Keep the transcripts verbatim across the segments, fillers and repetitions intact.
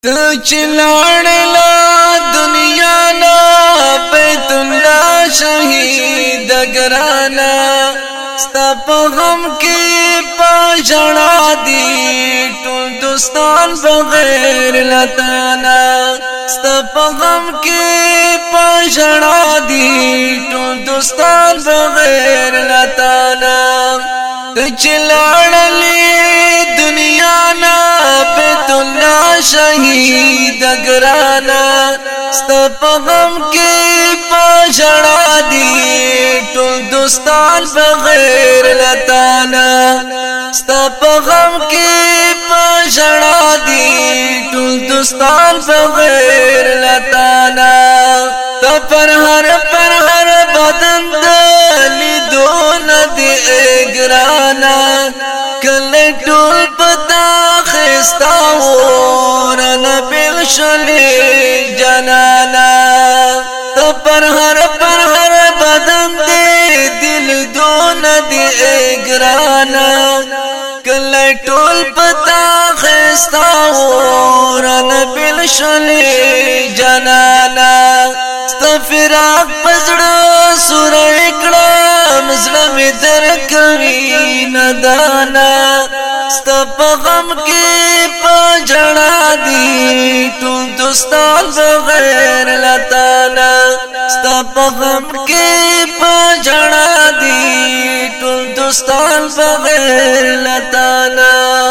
تو چلاڑلا دنیا نا بیت اللہ شہید گرانا ستا پا غم کی پا جڑا دی ٹول دوستان بغیر لتانا ستا پا غم کی پا جڑا دی ٹول دوستان بغیر لتانا تو چلاڑلی دنیا نا بیت اللہ شہید گرانا ستا پا غم کی پا جڑا دی ٹول دوستان بغیر لتانا ستا پا غم کی پا جڑا دی ٹول دوستان بغیر لتانا تا پر ہر پر ہر بدن دلی دون دی اگرانا کل ٹول پتا خستا ورنا بالشلی جنانا تا پر ہر پر ہر بدن دی دل دون دی اگرانا کل ٹول پتا خستا ورنا بالشلی جنانا ستا فراق پزڑا سورا اکڑا مظلم درکوی ندانا ستا پا غم کی پا جڑا دی ٹول دوستان بغیر لتانا ستا پا غم کی پا جڑا دی ٹول دوستان بغیر لتانا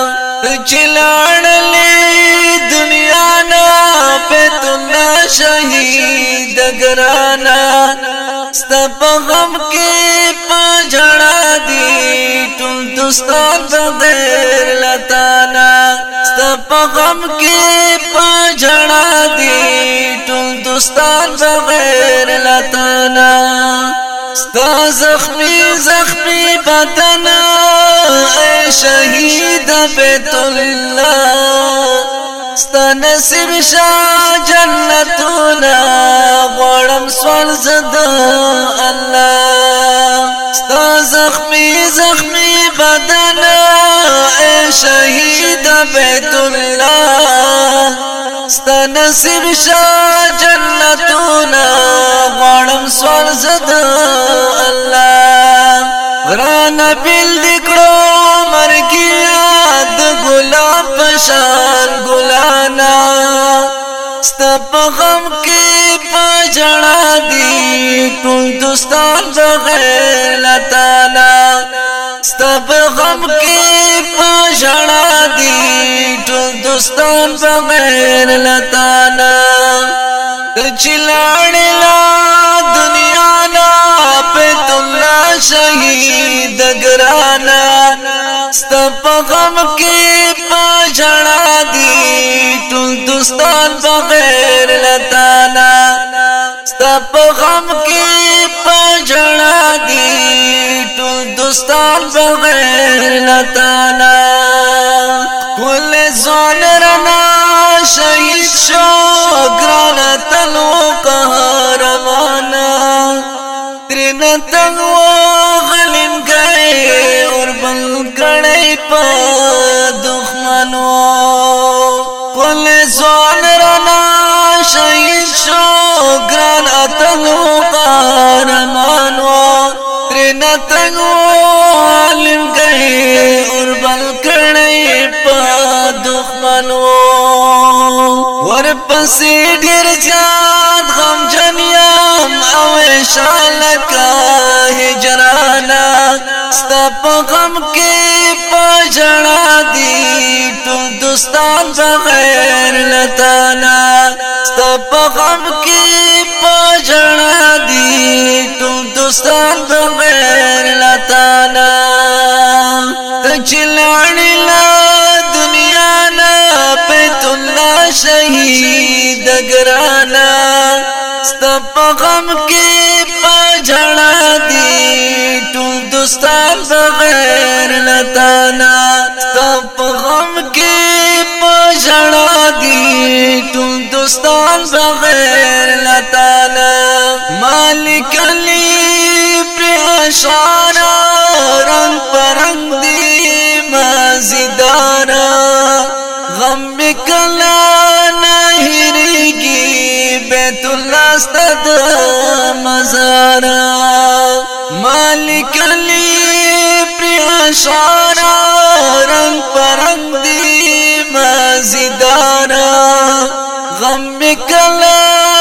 چلاڑلی دنیا نا بیت اللہ شہید گرانا ستا پا غم کی پا جڑا دی ٹول دوستان بغیر لتانا ستا پا غم کی پا جڑا دی ٹول دوستان بغیر لتانا ستا زخمی زخمی بدنا اے شہید بیت اللہ ستا نصیب شا جنتونا غوڑم سوال زد اللہ ستا زخمی زخمی بدنا اے شہید بیت اللہ ستا نصیب شا جنتونا غوڑم سوال زد اللہ غرانا بیل دکڑو مرگیاد گلاب پشان گلانا ستا پا غم کی پا جڑا دی ٹول دوستان بغیر لتانا ستا پا غم کی پا جڑا دی ٹول دوستان بغیر لتانا چلاڑی لا دنیا نا بیت اللہ شہید گرانا ستا پا غم کی پا جڑا دی ٹول دوستان بغیر لتانا ستا پا غم کی پا جڑا دی ٹول دوستان بغیر لتانا کل زون رنا شہید شو گرانا تلو قہرمانا ترین تنگو غلیم گئے اور بل کڑی پا دخمنو کل زون رنا شہید شو گرانا تلو قہرمانو ترین تنگو غلیم گئے اور بل کڑی پا دخمنو ور پسی ڈیر جاد غم جنیم اویشا لکا ہجرانا ستا پا غم کی پا جڑا دی ٹول دوستان بغیر لتانا ستا پا غم کی پا جڑا دی ٹول دوستان بغیر لتانا چلاڑی لا دنیا نا بیت اللہ شہید گرانا ستا پا غم کی پا جڑا دی ٹول دوستان بغیر لتانا ستا پا غم کی پا جڑا دی ٹول دوستان بغیر لتانا مالک علی پر اشعارا رنگ پرنگ دی مازیدارا غم کلا استد مزارا مالک علی پر اشارا رنگ پرنگ دی مازیدارا غم کلا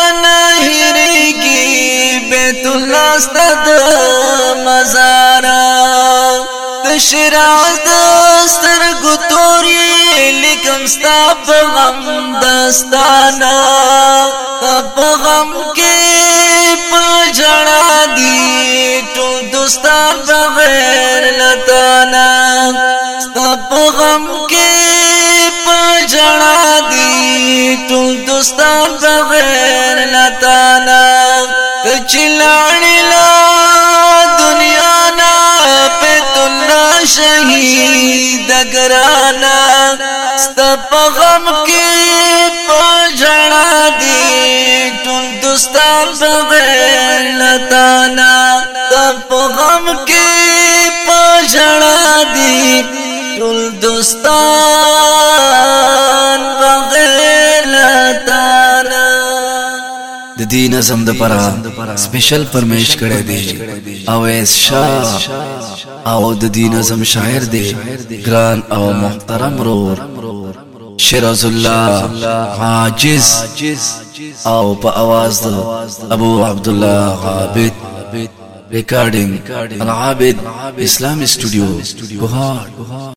نهریگی بیت اللہ استد مزارا تشراز دستر گتوری لکم ستا پغم دستانا تا غم کے پجڑا دی ٹول دوستان بغیر لتانا تا غم کے پجڑا دی ٹول دوستان بغیر لتانا چلانی لا دنیا نا پیت اللہ شہید گرانا ستا غم کے پجڑا دی ٹول دوستان بغیر لتانا تا غم کے پجڑا دی ٹول دوستان بغیر لتانا د دې نظم د پرا سپیشل فرمیش کړی دی اویس شاه او د دې نظم شاعر دی ګران او محترم رور شیراز الله عاجز او په आवाज د ابو عبد الله عابد ریکارډینګ العابد اسلامي سټوډیو ګوهر